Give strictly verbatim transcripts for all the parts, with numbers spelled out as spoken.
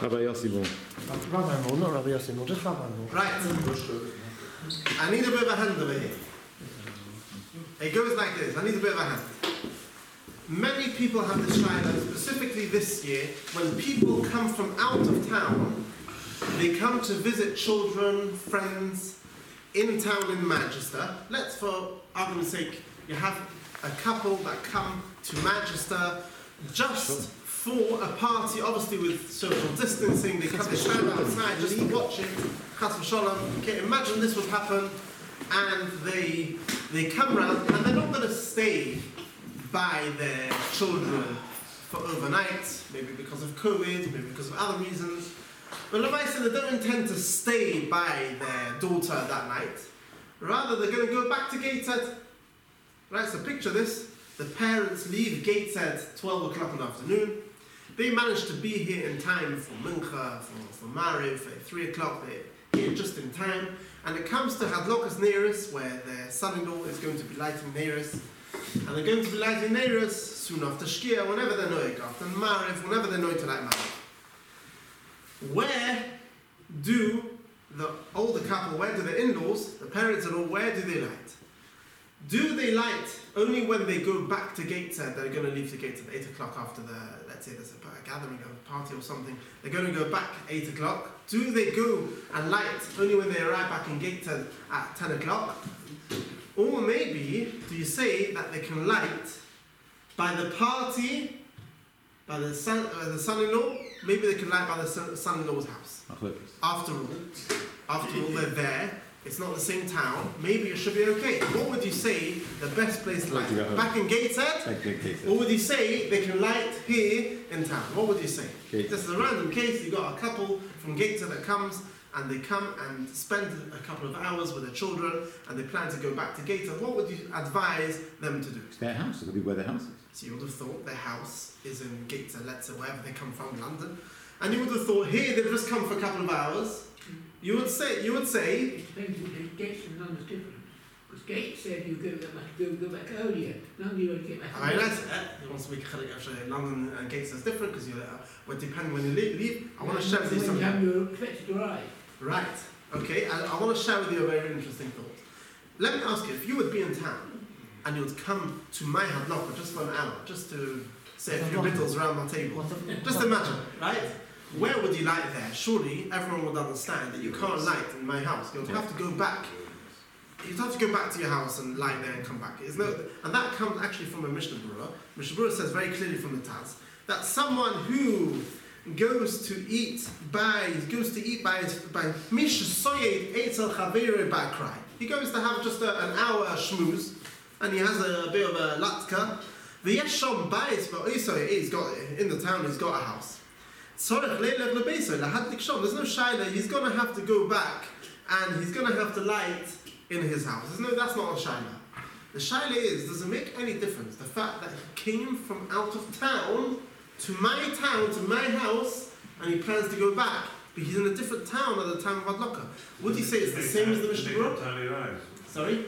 Rabbi Yossi Moore. Rabbi Moore, not Rabbi Yossi Moore, just Rabbi Moore. Right. I need a bit of a hand over here. It goes like this. I need a bit of a hand. Many people have this shayla, specifically this year, when people come from out of town, they come to visit children, friends, in town in Manchester. Let's, for argument's sake, you have a couple that come to Manchester just for a party, obviously with social distancing. They come, they stand outside just to watch it. Chas v'sholom. Okay, imagine this would happen, and they they come round, and they're not going to stay by their children for overnight, maybe because of COVID, maybe because of other reasons. But Levaisa, they don't intend to stay by their daughter that night. Rather, they're going to go back to Gateshead. Right, so picture this. The parents leave Gateshead twelve o'clock in the afternoon. They manage to be here in time for Mincha, for, for Mariv, for three o'clock. They're here just in time. And it comes to Hadlokas Neiros, where their son-in-law is going to be lighting Neiros. And they're going to be lighting Neiros soon after Shkia, whenever they're knowing, after Mariv, whenever they're knowing to light Mariv. Where do the older couple, where do the in-laws, the parents-in-law, where do they light? Do they light only when they go back to Gateshead? They're going to leave the Gateshead at eight o'clock after the, let's say there's a, a gathering, a party or something. They're going to go back at eight o'clock. Do they go and light only when they arrive back in Gateshead at ten o'clock? Or maybe, do you say that they can light by the party, by the son, uh, the son-in-law? Maybe they can light by the son, son-in-law's house. After all, after all, they're there. It's not the same town. Maybe it should be okay. What would you say the best place to light? To back in Gateshead? Or would you say they can light here in town? What would you say? Gateshead. This is a random case. You've got a couple from Gateshead that comes, and they come and spend a couple of hours with their children, and they plan to go back to Gateshead. What would you advise them to do? It's their house. It could be where their house is. So you would have thought their house is in Gateshead, let's say wherever they come from, London. And you would have thought here they've just come for a couple of hours. You would say, you would say... It depends if Gates and London's different. Because Gates said you go, go, go back earlier. London you want to get back I mean, that's it. He wants to make it London and Gates is different because you, uh, well, depending when you leave, leave I want to share with you something. When you're expected to arrive. Right. Okay, I, I want to share with you a very interesting thought. Let me ask you, if you would be in town and you would come to my Hadloka just for an hour, just to say a few riddles around my table, just imagine, right? Where would you light there? Surely everyone would understand that you can't light in my house. You'd have to go back. You'd have to go back to your house and light there and come back. It's no, and that comes actually from a Mishnah Berurah. Mishnah Berurah says very clearly from the Taz that someone who goes to eat by goes to eat by by Mish Soyed Eitzel Chavere Bakrai. He goes to have just a, an hour shmooze, and he has a, a bit of a latka. The Yeshom Bayis, but also he's got in the town. He's got a house. There's no shayla, he's going to have to go back and he's going to have to light in his house. There's no, that's not a shayla. The shayla is, does it make any difference? The fact that he came from out of town to my town, to my house, and he plans to go back, but he's in a different town at the time of Hadloka. Would you say it's the same as the Mishnah Berurah? Sorry?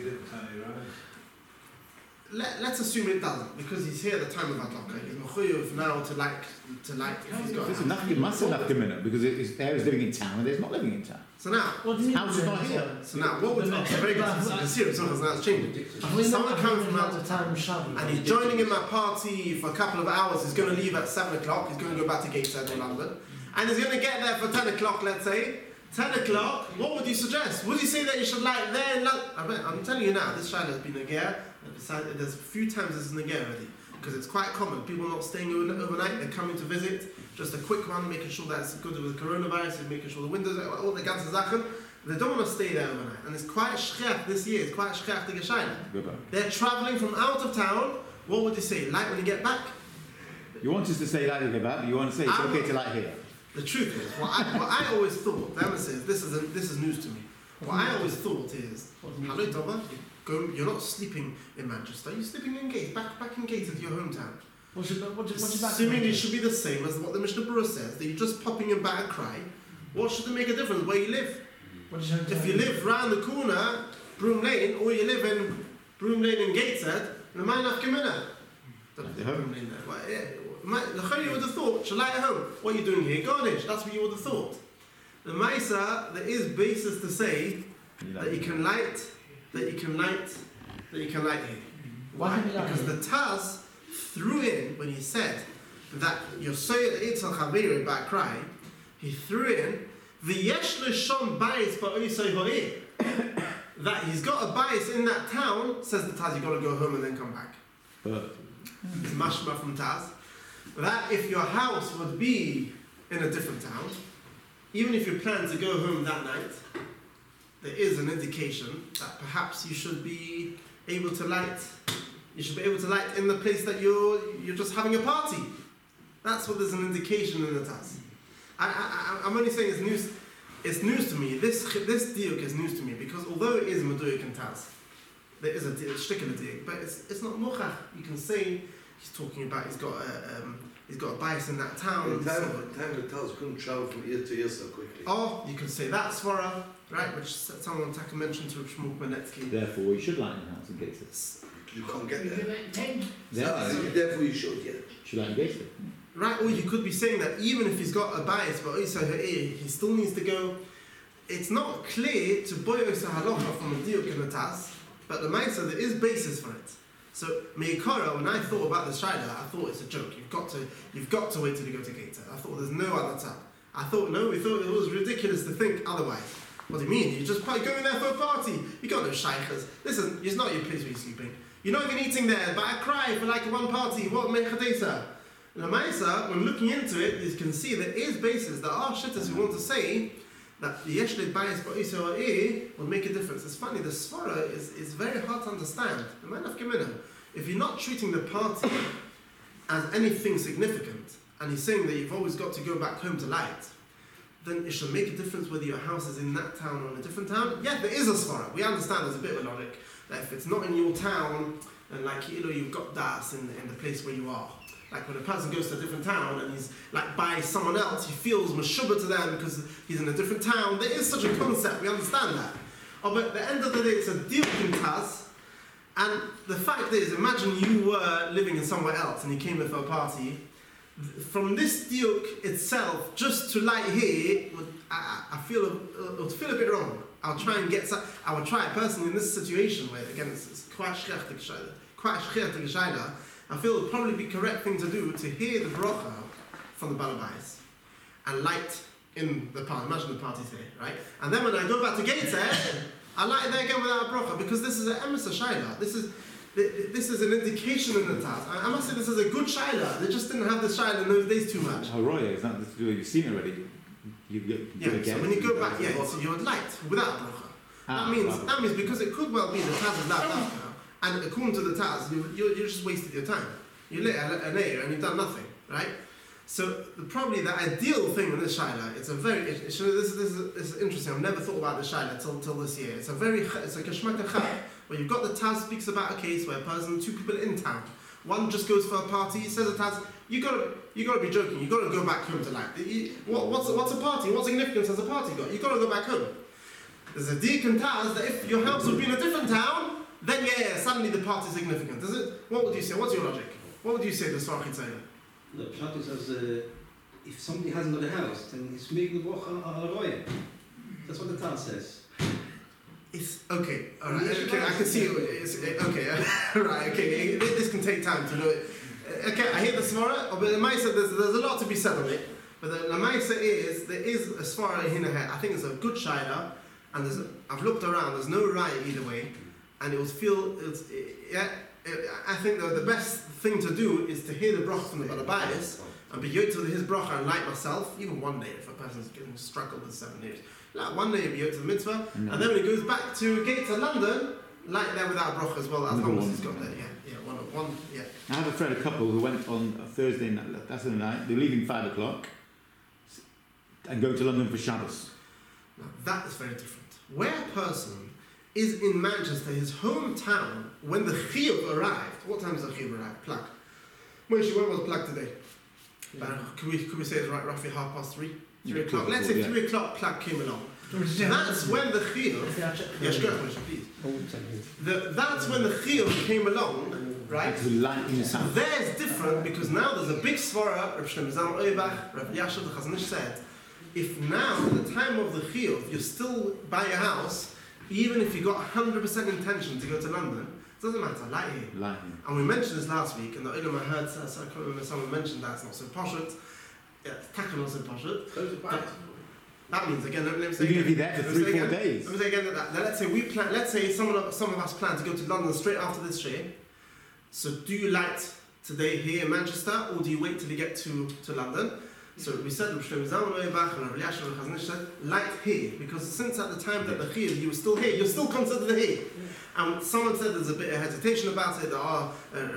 Let, let's assume it doesn't, because he's here at the time of Hadloka. He's mechuyev now to like to like. If he's got this is nothing, must have nothing minute because it is there is living in town and there's not living in town. So now, what do you mean? House is not here. So now, what would? Oh, very good. It's serious. Now it's changing. Someone comes from out of town and he's joining in my party for a couple of hours. He's going to leave at seven o'clock. He's going to go back to Gateshead in London, and he's going to get there for ten o'clock. Let's say. ten o'clock, what would you suggest? Would you say that you should light there in London? I bet, I'm telling you now, this shayla has been Nageya. There's a few times this is Nageya already. Because it's quite common. People not staying overnight, they're coming to visit. Just a quick one, making sure that it's good with the coronavirus, and making sure the windows, all the ganze Sachen. They don't want to stay there overnight. And it's quite shchach this year, it's quite shchach the Geshayla. They're travelling from out of town. What would you say? Light when you get back? You want us to say light when you get back, but you want to say it's I'm okay to light here. The truth is, what I, what I always thought, the Emma says, this is a, this is news to me. What I always thought is, hello Tova, you go, you're not sleeping in Manchester, you're sleeping in Gates, back back in Gates at your hometown. What's your, what's your, what's your Assuming it should be the same as what the Mishnah Berurah says, that you're just popping in back cry, what should it make a difference where you live? If you live round the corner, Broom Lane, or you live in Broom Lane in Gateshead, the man of Gemina. Don't have Broom Lane there, but yeah. You would have thought, light at home. What are you doing here? Garnish. That's what you would have thought. The Maisa, there is basis to say that you can light, that you can light, that you can light here. Why? Because the Taz threw in, when he said that you're saying Eitzal Chaveri by cry, he threw in V'yesh l'shon bayis ba'oisei ha'ir, that he's got a bias in that town. Says the Taz, you got to go home and then come back. But it's mashma from Taz that if your house would be in a different town, even if you plan to go home that night, there is an indication that perhaps you should be able to light. You should be able to light in the place that you're you're just having a party. That's what there's an indication in the Taz. I, I, I'm only saying it's news. It's news to me. This this diuk is news to me because although it is Meduik and Taz, there is a shtickle diuk, but it's it's not mochach. You can say he's talking about he's got a um, he's got a bias in that town. The time, so, time the Taz couldn't travel from year to year so quickly. Oh, you can say that svara, right? Which someone Taka mentioned to Shmuel Benetsky. Therefore, you should light in house and gates it. You can't get You there. can make ten. Yeah, So, therefore, you should, yeah. should light and gates it. Right, or you could be saying that even if he's got a bias, but also he still needs to go. It's not clear to boyos halacha from the diuk and the Taz, but the Maisa there is basis for it. So meikara, when I thought about the shaila, I thought it's a joke. You've got to, you've got to wait till you go to Gaita. I thought there's no other tab. I thought no, we thought it was ridiculous to think otherwise. What do you mean? You're just probably going there for a party. You got no shaykhs. Listen, it's not your place where you're sleeping. You're not even eating there, but I cry for like one party. What mechadesa? The Maisa, when looking into it, you can see there is basis. There are shittas who want to say that the Yeshlid bias ba'isa ha'ir will make a difference. It's funny, the svara is, is very hard to understand. The man of Gemina, if you're not treating the party as anything significant, and he's saying that you've always got to go back home to light, then it should make a difference whether your house is in that town or in a different town. Yeah, there is a svara. We understand there's a bit of a logic that if it's not in your town, and like you know you've got das in, in the place where you are. Like when a person goes to a different town and he's like by someone else, he feels mashubah to them because he's in a different town. There is such a concept, we understand that. Oh, but at the end of the day, it's a deal in Taz. And the fact is, imagine you were living in somewhere else and you came here for a party. From this diuk itself, just to light here, I, I feel it would feel a bit wrong. I'll try and get some, I would try it personally in this situation where again it's, it's quite shchech quite shchech I feel it would probably be the correct thing to do to hear the bracha from the balabais and light in the party. Imagine the party's here, right? And then when I go back to Gateshead, I light it there again without a bracha because this is an emissar shaila. This is this is an indication in the Taz. I must say this is a good shaila. They just didn't have the shaila in those days too much. Oh, Roya, is that you've seen already? You, you, yeah, you so when you go back, yeah, so you would light without a bracha. Ah, that means bravo. that means because it could well be the Taz is that dark now. And according to the Taz, you, you, you just wasted your time. You lit an air and you've done nothing, right? So the, probably the ideal thing with this shaila, it's a very, it, it, this, is, this, is, this is interesting, I've never thought about the shaila till, till this year. It's a very, it's like a shmaka chab, where you've got the Taz speaks about a case where a person, two people in town, one just goes for a party, he says the Taz, you gotta, you gotta be joking, you gotta go back home to light. You, what, what's, what's a party? What significance has a party got? You gotta go back home. There's a deacon Taz that if your house would be in a different town, then yeah, yeah, suddenly the party is significant. Does it? What would you say? What's your logic? What would you say the Svarchid say? The Pshat says uh, if somebody hasn't got a house, then he's making the bracha al roya. That's what the Taz says. It's okay. All right. Okay, I can see it. It's, okay. Right. Okay. This can take time to know it. Okay, I hear the Svara, but the Maisa, there's, there's a lot to be said on it. But the, the Maisa is there is a Svara in here. I think it's a good shaila, and there's I've looked around. There's no right either way, and it will feel it's yeah. I think the, the best thing to do is to hear the bracha from the Balabais and be yot to his bracha and light myself, even one day if a person's getting struggled with seven years. Like one day be yot to the mitzvah, no. And then when he goes back to Gate to London, light there without bracha as well, as long as he's got there. Yeah, yeah, one, one, yeah. I have a friend, a couple who went on a Thursday night, that's the night, they're leaving five o'clock and going to London for Shabbos. Now that is very different. Where a person is in Manchester, his hometown, when the Chiyuv arrived. What time is the Chiyuv arrived? Plug. Moshe, when was Plug today? But could we, could we say it's right, roughly half past three? Three Yeah, o'clock. cool, Let's cool, say yeah. three o'clock plug came along. Dus That's when the chiyuv. Yes, go ahead, please. The, that's when the chiyuv came along, right? To light in the sun. There's different because now there's a big svara. Rav Shlomo Zalman Auerbach, Rav Yashav the Chazon Ish said, if now at the time of the chiyuv you're still by your house, even if you got one hundred percent intention to go to London, it doesn't matter. Light here. Light in. And we mentioned this last week, and the Ulam I heard, so I can't remember someone mentioned that it's not so poshut. Yeah, it's taken not so poshut. Close the back. That means again, let me say You're going to be again. there for Let me three, say four again. days. Let me say again that, that let's say we plan. Let's say some of some of us plan to go to London straight after this share. So do you light today here in Manchester, or do you wait till you get to, to London? So we said Rav Shlomo Zalman Auerbach and Rav Yashav the Chazon Ish said light here, because since at the time that the chiyuv you were still here, you're still considered here. And someone said there's a bit of hesitation about it. That ah,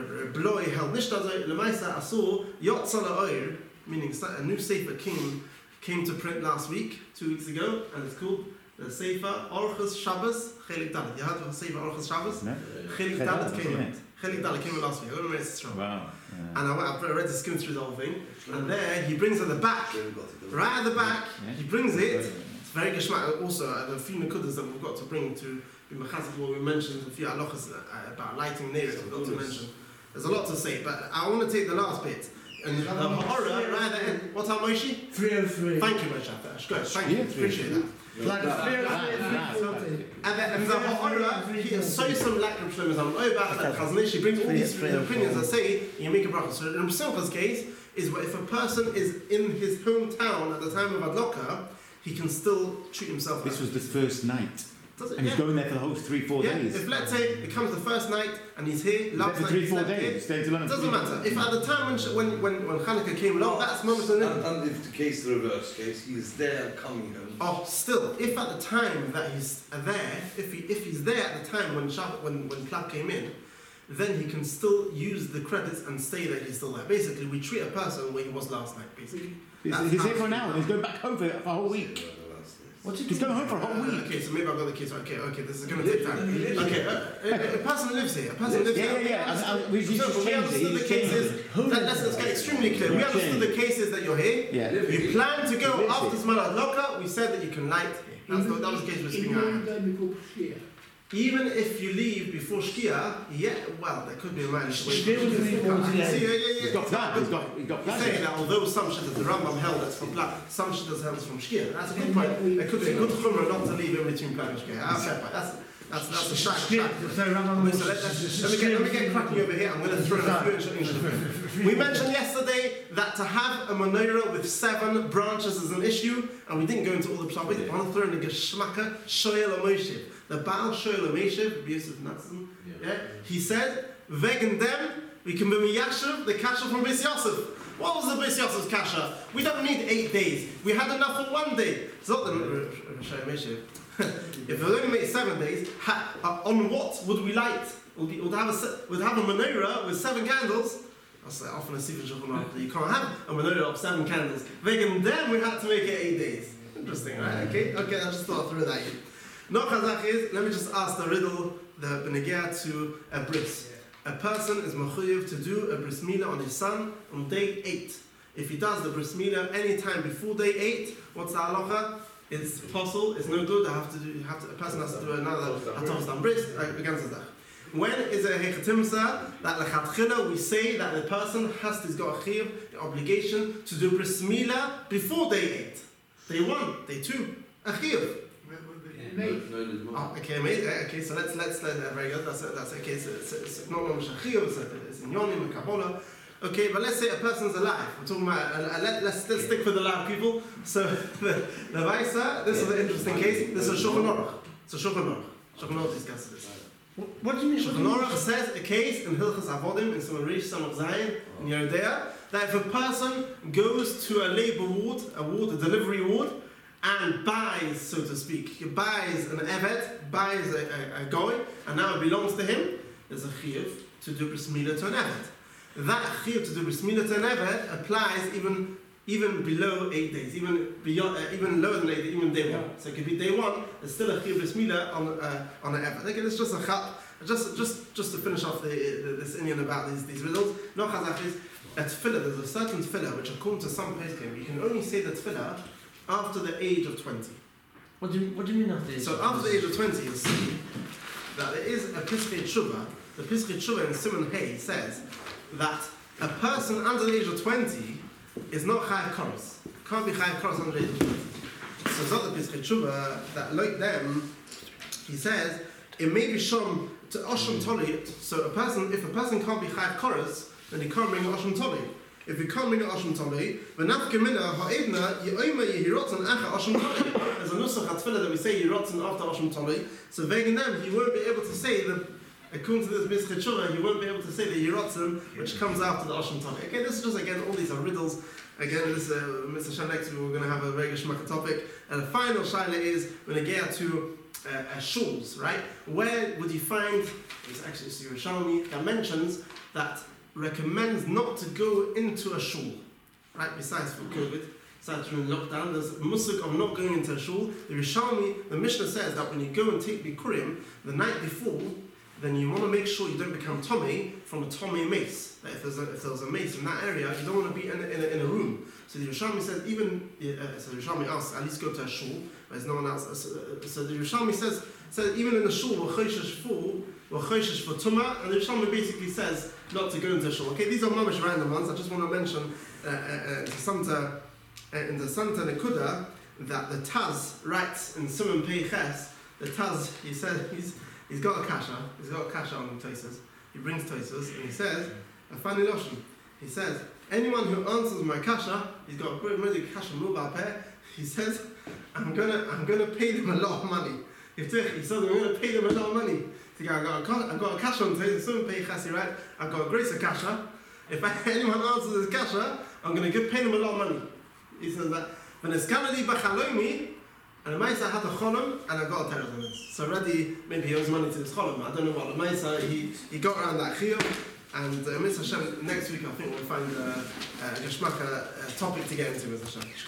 bloi held nishtazoi lemaisa asu yotzala oir, meaning a new sefer came came to print last week, two weeks ago, and it's called the Sefer Orchos Shabbos Chelik Dalet. You heard of the Sefer Orchos Shabbos? No? Chelik Dalet came in. Chelik Dalet came in last week. I don't know if it's strong. Wow. Yeah. And I, went, I read the skim through the whole thing, and there he brings at the back, right at the back, Yeah. he brings it. It's very geshmak. Also, uh, the few nekudas that we've got to bring to be mechazik. Well, we mentioned a few halachas uh, about lighting neiros. We've got to mention. There's a lot to say, but I want to take the last bit. And the ha'ara right at the end. What time, Moshe? three oh three. Thank you, Moshe. Good. Thank you. Yeah, Appreciate that. Like three oh Right, three, right, three forty. And the, and the ha'ara, he is so some like Rav Shlomo Zalman Auerbach that Chazon Ish, he brings all these opinions that say you make a bracha. So in Simcha's case is if a person is in his hometown at the time of Adloka, he can still treat himself. This out. was the first night. Does it? And Yeah. he's going there for the whole three, four Yeah. days. If let's say it comes the first night and he's here, He's there last for night three, he's four left here, days. Staying to London. it doesn't matter. If at the time when sh- when when, when Hanukkah came along, that's moment of And, and if the case the reverse case, he is there coming home. Oh, still, if at the time that he's there, if he if he's there at the time when Shabbat, when when Plug came in, then he can still use the credits and say that he's still there. Basically, we treat a person where he was last night. Basically, He's, That's he's here for how- an hour. He's going back home for, for a whole week. What's it He's going home for a whole Uh, week. okay, so maybe I've got the case. Okay, okay, this is going to take time. Okay, uh, a, a person lives here. A person lives Yeah, here. yeah, yeah. I- I- we So, used to we change it. understood He the just changed cases. it. That, let's, let's get extremely clear. We understood the cases that you're here. Yeah. You plan to go Lives after here. Zman Adloka. We said that you can light here. That's the, that was the case we're speaking Even about. though before Shia. Even if you leave before Shkia, yeah, well, there could be a man. Shkia was three forty-eight. See, yeah, yeah, yeah. He's got plans. He's got, he's got He's saying plans. that although some shittas, the Rambam held that's from Plan, some shittas held it's from Shkia. That's a good point. There could be a good chumrah not to leave in between Plan and Shkia. Ah, fair point. That's that's that's a shak. shak. So Rambam Okay, so let, let's, let me get let me get cracking over here. I'm going to throw in a few initials. We mentioned yesterday that to have a menorah with seven branches is an issue, and we didn't go into all the pshat. I want to throw in the Geshmaka Shoyel Moshe. The Baal Shoyel Moshe, Yosef Natzon, yeah, he said, "Wegen dem we can be miyashav the kasha from Beis Yosef." What was the Beis Yosef's kasha? We don't need eight days. We had enough for one day. It's not the Shoyel Moshe. If we only made seven days, ha, uh, on what would we light? Would we would have a se- would have a menorah with seven candles. That's uh, often a secret shulchan. You can't have a menorah of seven candles. Wegen dem we had to make it eight days. Interesting, right? Okay, okay. I just thought I'd throw that in. No chazak is. Let me just ask the riddle. The benegea to a bris. A person is mechuyev to do a bris milah on his son on day eight. If he does the bris milah any time before day eight, what's the halacha? It's possible. It's no good. I have to do. You have to, a person has to do another atos dam bris against the. When is a hechatimsa that lechatchila we say that the person has to he's got a chiyuv, the obligation to do bris milah before day eight, day one, day two, a chiyuv. Oh, okay, mate. Okay, so let's let's let that very good. That's a, that's okay. So it's, it's not mamish a chiyuv. It's in yonim and kabbalah. Okay, but let's say a person's alive. We're talking about uh, uh, let, let's let's stick with the live people. So the the Vaisa, this is an interesting case. This is a Shulchan Aruch. It's a Shulchan Aruch. Shulchan Aruch discusses this. What do you mean? Shulchan Aruch says a case in Hilchas Avodim in Simon Rish, Simon Zion in Yerodea, that if a person goes to a labor ward, a ward, a delivery ward, and buys, so to speak, he buys an evet, buys a, a, a goy, and now it belongs to him, there's a chiyuv to do bris milah to an evet. That chiyuv to do bris milah to an evet applies even even below eight days, even beyond, uh, even lower than eight, even day one. So it could be day one. There's still a chiyuv bris milah on uh, on an evet. Okay, it's just a chat. Just just just to finish off the, the, this Indian about these these riddles. No chazak is a tefillah, there's a certain tefillah which according to some poskim, you can only say the tefillah after the age of twenty. What do you, what do you mean after this? So after the age of twenty, you'll see that there is a Piskei Tshuva. The Piskei Tshuva in Simon Hay says that a person under the age of twenty is not Chayav Koros. Can't be Chayav Koros under the age of twenty. So it's not the Piskei Tshuva that, like them, he says, it may be shom to Osham Toli. So a person, if a person can't be Chayav Koros, then he can't bring an Osham Toli. If you can't bring an Osham Toli, v'nafke mina ha'edna ye'oyma yehirotzen acha Osham Toli. There's a nusach hatfila that we say yehirotzen after Osham Toli. So wegen them, he won't be able to say the, according to this Piskei Tshuva, he won't be able to say the yehirotzen which comes after the Osham Toli. Okay, this is just again, all these are riddles. Again, this uh, Mister Shan next week we're going to have a very geschmacka topic. And the final shaila is when we get to uh, uh, shuls, right? Where would you find? It's actually it's Yerushalmi that mentions that recommends not to go into a shul, right? Besides for COVID, besides during lockdown, there's a musuk of not going into a shul. The Yerushalmi, the Mishnah says that when you go and take bikurim the night before, then you want to make sure you don't become Tommy from a Tommy mace. That if there's a, if there's a mace in that area, you don't want to be in a, in a, in a room. So the Yerushalmi says, even, uh, so the Yerushalmi asks, at least go to a shul, there's no one else. Uh, so the Yerushalmi says, says even in the shul, we're choishish for, we're choishish for Tumah, and the Yerushalmi basically says not to go into a shul. Okay, these are mamish random ones. I just want to mention uh, uh, uh, to Santa, uh, in the Santa Nekuda, that the Taz writes in Simon Pei Ches, the Taz, he said, he's, He's got a kasha, he's got a kasha on Tosfos. He brings Tosfos and he says, a funny notion. He says, anyone who answers my kasha, he's got a great really kasha mubal pair, he says, I'm gonna I'm gonna pay them a lot of money. He says, I'm gonna pay them a lot of money. He goes, I've got a kasha, I've got a kasha on Tosfos, so pay chasi, right? I've got a grace of kasha. If anyone answers this kasha, I'm gonna give pay them a lot of money. He says that when it's kanali bachalomi, and the Maisa had a cholom, and I got a terror on this. So already, maybe he owes money to this cholom. I don't know what. The Maisa, he, he got around that chiyuv, and uh, Mister Hashem, next week I think we'll find uh, a, a geschmack uh, topic to get into, Mister Hashem.